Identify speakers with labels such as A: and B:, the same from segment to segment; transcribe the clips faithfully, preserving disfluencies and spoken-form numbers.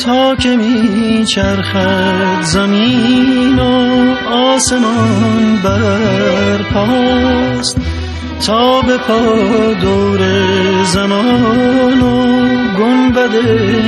A: تا که می چرخد زمین و آسمان برپاست، تا به پا دور زمان و گنبد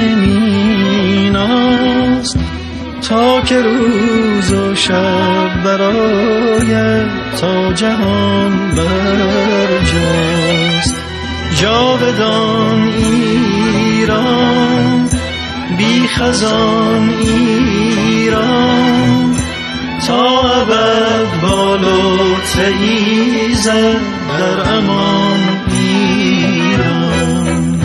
A: میناست، تا که روز و شب برآید تا جهان برجاست. جاودان ایران، بی خزان ایران، تا ابد با لطف ایزد در امان ایران.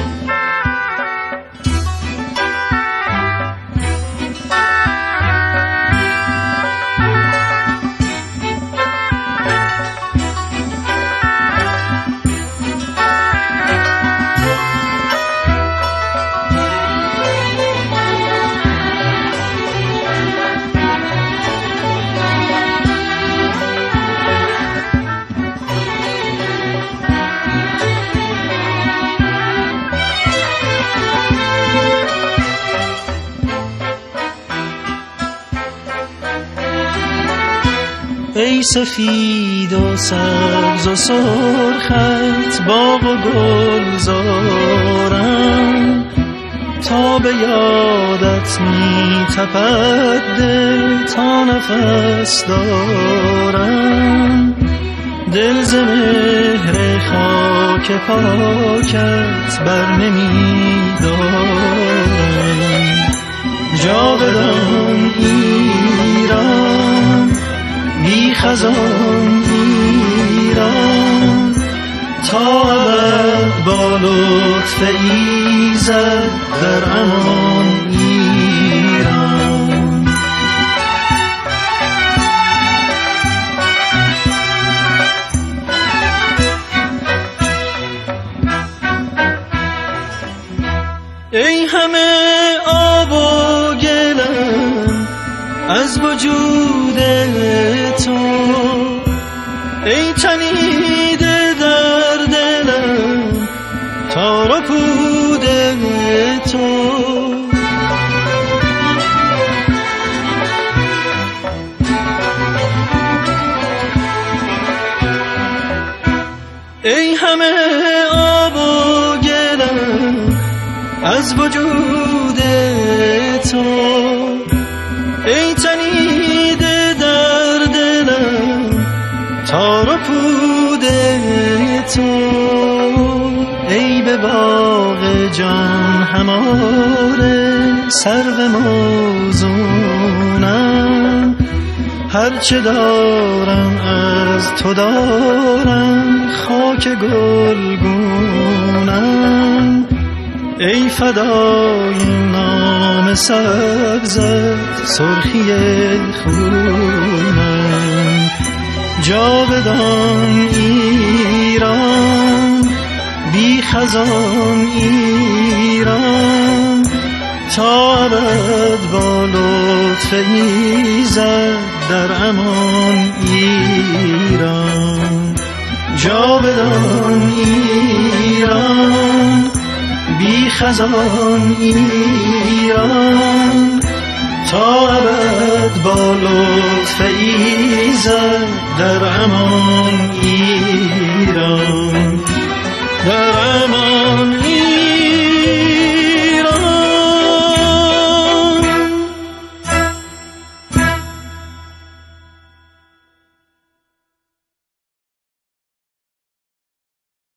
A: ای سفید و سبز و سرخت باغ و گلزارم، تا به یادت می تپد دل تا نفس دارم. دل ز مهر خاک پاکت بر نمی دارم. جاودان ایران، بی خزان ایران، تا ابد با لطف ایزد در امان ایران. ای همه آب و گلم از وجود تو، ای تنیده در دلم تار و پود تو. ای همه آب و گلم از وجود تو، ای تنیده در دلم تار و پود تو. ای به باغ جان هماره سرو موزونم، هرچه دارم از تو دارم خاک گلگونم. ای فدای نام سبزت سرخی خونم. جاودان ایران، بی خزان ایران، تا ابد با لطف ایزد در امان ایران. جاودان ایران، بی خزان ایران، تا ابد با لطف ایزد در امان